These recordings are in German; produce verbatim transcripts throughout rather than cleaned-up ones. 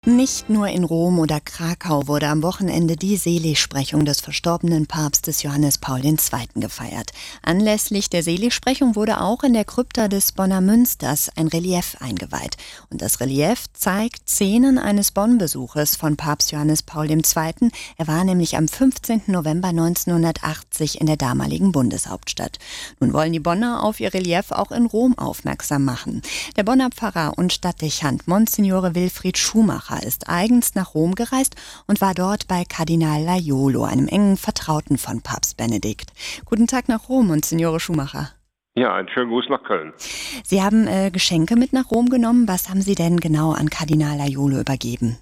Nicht nur in Rom oder Krakau wurde am Wochenende die Seligsprechung des verstorbenen Papstes Johannes Paul der Zweite gefeiert. Anlässlich der Seligsprechung wurde auch in der Krypta des Bonner Münsters ein Relief eingeweiht. Und das Relief zeigt Szenen eines Bonn-Besuches von Papst Johannes Paul der Zweite. Er war nämlich am fünfzehnten November neunzehnhundertachtzig in der damaligen Bundeshauptstadt. Nun wollen die Bonner auf ihr Relief auch in Rom aufmerksam machen. Der Bonner Pfarrer und Stadtdechant Monsignore Wilfried Schumacher ist eigens nach Rom gereist und war dort bei Kardinal Laiolo, einem engen Vertrauten von Papst Benedikt. Guten Tag nach Rom, Monsignore Schumacher. Ja, einen schönen Gruß nach Köln. Sie haben äh, Geschenke mit nach Rom genommen. Was haben Sie denn genau an Kardinal Laiolo übergeben?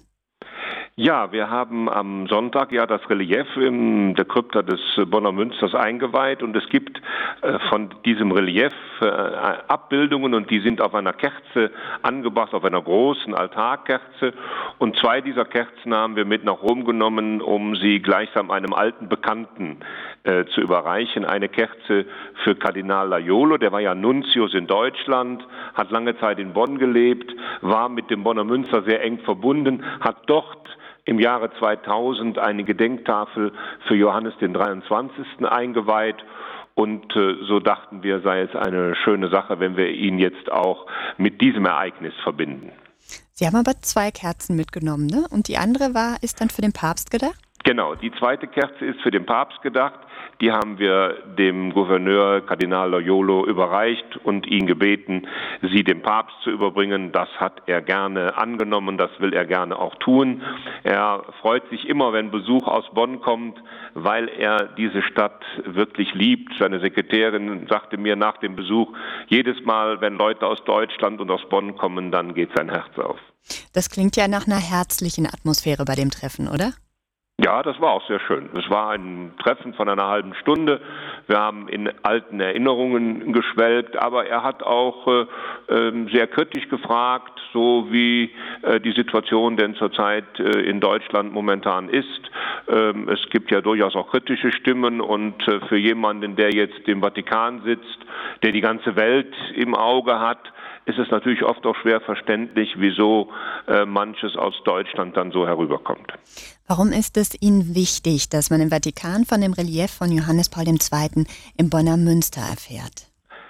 Ja, wir haben am Sonntag ja das Relief in der Krypta des Bonner Münsters eingeweiht und es gibt äh, von diesem Relief äh, Abbildungen und die sind auf einer Kerze angebracht, auf einer großen Altarkerze, und zwei dieser Kerzen haben wir mit nach Rom genommen, um sie gleichsam einem alten Bekannten äh, zu überreichen. Eine Kerze für Kardinal Laiolo, der war ja Nuntius in Deutschland, hat lange Zeit in Bonn gelebt, war mit dem Bonner Münster sehr eng verbunden, hat dort im Jahre zweitausend eine Gedenktafel für Johannes den dreiundzwanzigsten eingeweiht, und äh, so dachten wir, sei es eine schöne Sache, wenn wir ihn jetzt auch mit diesem Ereignis verbinden. Sie haben aber zwei Kerzen mitgenommen, ne? Und die andere war, ist dann für den Papst gedacht? Genau, die zweite Kerze ist für den Papst gedacht. Die haben wir dem Gouverneur Kardinal Laiolo überreicht und ihn gebeten, sie dem Papst zu überbringen. Das hat er gerne angenommen, das will er gerne auch tun. Er freut sich immer, wenn Besuch aus Bonn kommt, weil er diese Stadt wirklich liebt. Seine Sekretärin sagte mir nach dem Besuch, jedes Mal, wenn Leute aus Deutschland und aus Bonn kommen, dann geht sein Herz auf. Das klingt ja nach einer herzlichen Atmosphäre bei dem Treffen, oder? Ja, das war auch sehr schön. Es war ein Treffen von einer halben Stunde. Wir haben in alten Erinnerungen geschwelgt, aber er hat auch äh, sehr kritisch gefragt, so wie äh, die Situation denn zurzeit äh, in Deutschland momentan ist. Ähm, es gibt ja durchaus auch kritische Stimmen, und äh, für jemanden, der jetzt im Vatikan sitzt, der die ganze Welt im Auge hat, ist es natürlich oft auch schwer verständlich, wieso äh, manches aus Deutschland dann so herüberkommt. Warum ist es Ihnen wichtig, dass man im Vatikan von dem Relief von Johannes Paul der Zweite im Bonner Münster erfährt?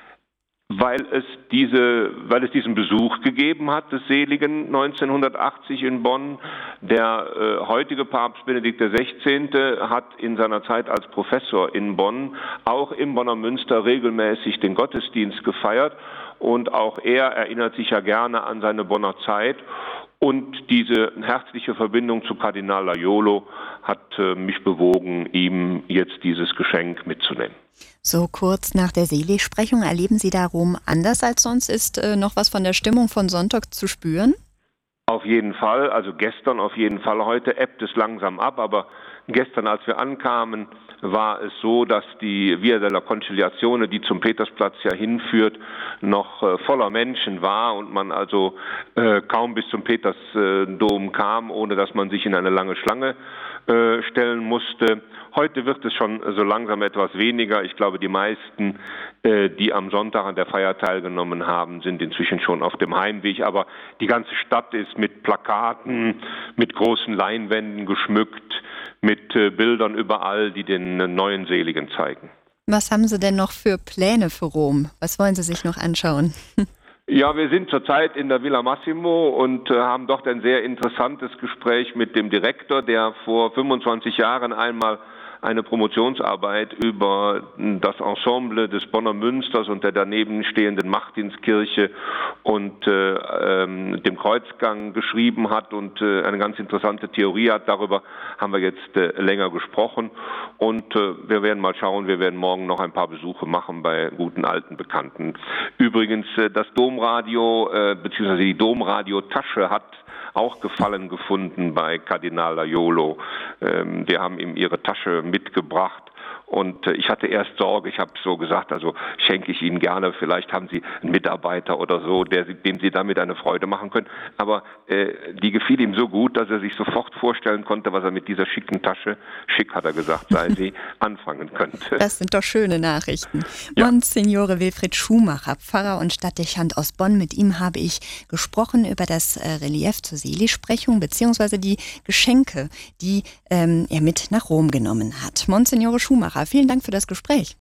Weil es diese, weil es diesen Besuch gegeben hat des Seligen neunzehnhundertachtzig in Bonn. Der äh, heutige Papst Benedikt der Sechzehnte hat in seiner Zeit als Professor in Bonn auch im Bonner Münster regelmäßig den Gottesdienst gefeiert, und auch er erinnert sich ja gerne an seine Bonner Zeit. Und diese herzliche Verbindung zu Kardinal Laiolo hat äh, mich bewogen, ihm jetzt dieses Geschenk mitzunehmen. So kurz nach der Seligsprechung, erleben Sie da Rom anders als sonst? Ist äh, noch was von der Stimmung von Sonntag zu spüren? Auf jeden Fall, also gestern auf jeden Fall. Heute ebbt es langsam ab, aber gestern, als wir ankamen, war es so, dass die Via della Conciliazione, die zum Petersplatz ja hinführt, noch äh, voller Menschen war und man also äh, kaum bis zum Petersdom äh, kam, ohne dass man sich in eine lange Schlange äh, stellen musste. Heute wird es schon so langsam etwas weniger. Ich glaube, die meisten, äh, die am Sonntag an der Feier teilgenommen haben, sind inzwischen schon auf dem Heimweg. Aber die ganze Stadt ist mit Plakaten, mit großen Leinwänden geschmückt, mit äh, Bildern überall, die den äh, neuen Seligen zeigen. Was haben Sie denn noch für Pläne für Rom? Was wollen Sie sich noch anschauen? Ja, wir sind zurzeit in der Villa Massimo und äh, haben dort ein sehr interessantes Gespräch mit dem Direktor, der vor fünfundzwanzig Jahren einmal eine Promotionsarbeit über das Ensemble des Bonner Münsters und der daneben stehenden Martinskirche und äh, ähm, dem Kreuzgang geschrieben hat und äh, eine ganz interessante Theorie hat. Darüber haben wir jetzt äh, länger gesprochen, und äh, wir werden mal schauen, wir werden morgen noch ein paar Besuche machen bei guten alten Bekannten. Übrigens, äh, das Domradio äh, bzw. die Domradiotasche hat auch Gefallen gefunden bei Kardinal Laiolo. Ähm, die haben ihm ihre Tasche mitgebracht, Und äh, ich hatte erst Sorge, ich habe so gesagt, also schenke ich Ihnen gerne, vielleicht haben Sie einen Mitarbeiter oder so, der, dem Sie damit eine Freude machen können. Aber äh, die gefiel ihm so gut, dass er sich sofort vorstellen konnte, was er mit dieser schicken Tasche, schick hat er gesagt, sei sie, anfangen könnte. Das sind doch schöne Nachrichten. Ja. Monsignore Wilfried Schumacher, Pfarrer und Stadtdechant aus Bonn, mit ihm habe ich gesprochen über das äh, Relief zur Seligsprechung bzw. die Geschenke, die ähm, er mit nach Rom genommen hat. Monsignore Schumacher, vielen Dank für das Gespräch.